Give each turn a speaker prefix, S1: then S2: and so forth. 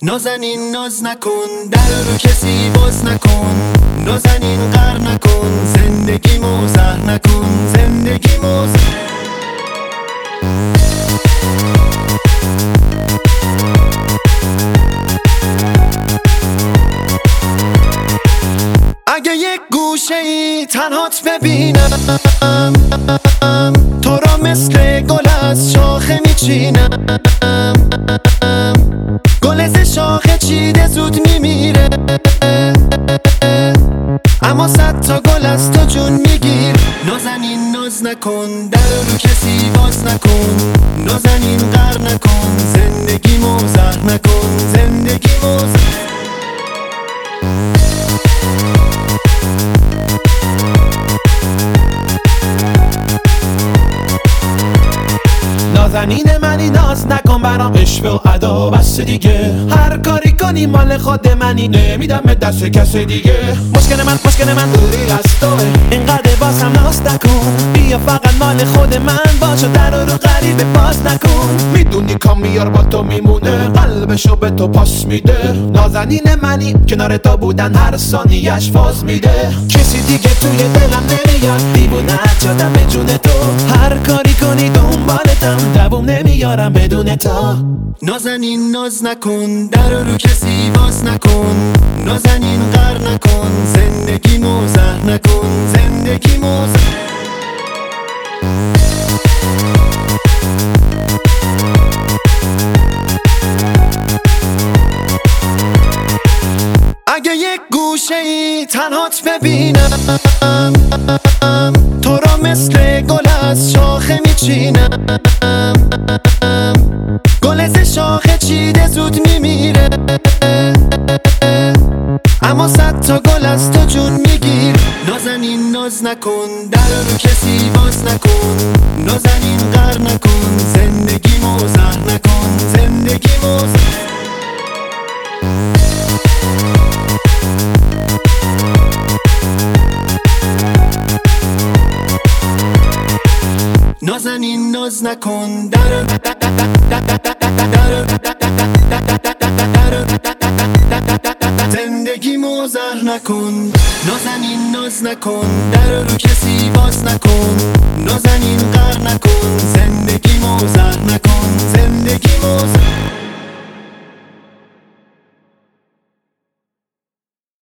S1: نازنین ناز نکن، در رو کسی باز نکن. نازنین قهر نکن، زندگیمو زهر نکن. زندگیمو اگه یک گوشه ای تنهات ببینم، تو را مثل گل از شاخه میچینم. گل ز شاخه چیده زود میمیره، اما 100 تا گل از تو جون میگیر. نازنین ناز نکن، در رو کسی باز نکن. نازنین قهر نکن، زندگیمو زهر نکن. زندگیمو
S2: نازنین منی، ناز نکن برام عشق و ادا بس دیگه. هر کاری کنی مال خود منی، نمیدم دست کس دیگه. مشکل من دوری از توه، اینقدر بازم ناز نکن. بیا فقط مال خود من باش و در رو غریبه باز نکن. میدونی کامیار با تو میمونه، قلبشو به تو پاس میده. نازنین منی، کنار تو بودن هر ثانیه‌اش فاز میده. کسی دیگه توی دلم نمیاد، دیوونه‌ات شدم به جون تو. هر کاری کنی دنبالتم، دووم نمیارم بدون تو.
S1: نازنین ناز نکن، در رو کسی باز نکن. نازنین قهر نکن، زندگیمو زهر نکن. زندگیمو اگه یک گوشه ای تنهات ببینم، تو را مثل گل از شاخه میچینم. گل ز شاخه چیده زود میمیره، اما 100 تا گل از تو جون میگیر. نازنین ناز نکن، در رو کسی باز نکن. نازنین قهر نکن، زندگیمو زهر نکن. زندگیمو نازنین ناز نکن، زندگیمو زهر نکن. نازنین ناز نکن، در رو کسی باز نکن. نازنین قهر نکن، زندگیمو زهر نکن. زندگیمو